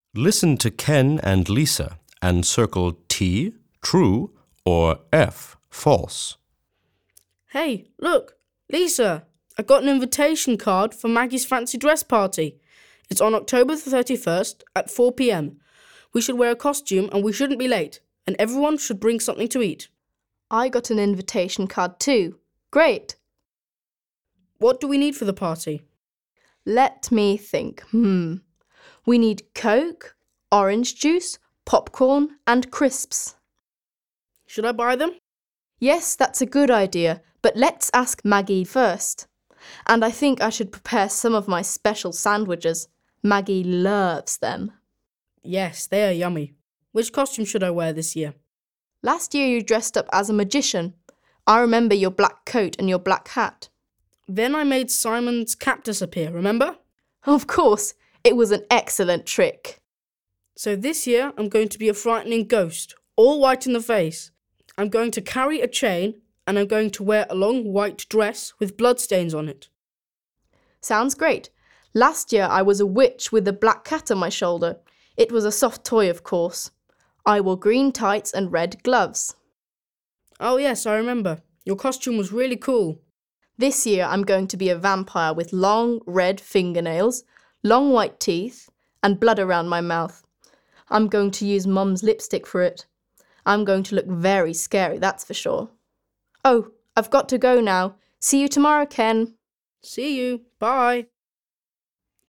Listen to Ken and Lisa and circle T, true, or F, false. Hey, look, Lisa, I got an invitation card for Maggie's fancy dress party. It's on October the 31st at 4 p.m. We should wear a costume and we shouldn't be late, and everyone should bring something to eat. I got an invitation card too. Great. What do we need for the party? Let me think. We need Coke, orange juice, popcorn, and crisps. Should I buy them? Yes, that's a good idea, but let's ask Maggie first. And I think I should prepare some of my special sandwiches. Maggie loves them. Yes, they are yummy. Which costume should I wear this year? Last year you dressed up as a magician. I remember your black coat and your black hat. Then I made Simon's cactus appear, remember? Of course, it was an excellent trick. So this year I'm going to be a frightening ghost, all white in the face. I'm going to carry a chain and I'm going to wear a long white dress with bloodstains on it. Sounds great. Last year I was a witch with a black cat on my shoulder. It was a soft toy, of course. I wore green tights and red gloves. Oh yes, I remember. Your costume was really cool. This year I'm going to be a vampire with long red fingernails, long white teeth, and blood around my mouth. I'm going to use Mum's lipstick for it. I'm going to look very scary, that's for sure. Oh, I've got to go now. See you tomorrow, Ken. See you. Bye.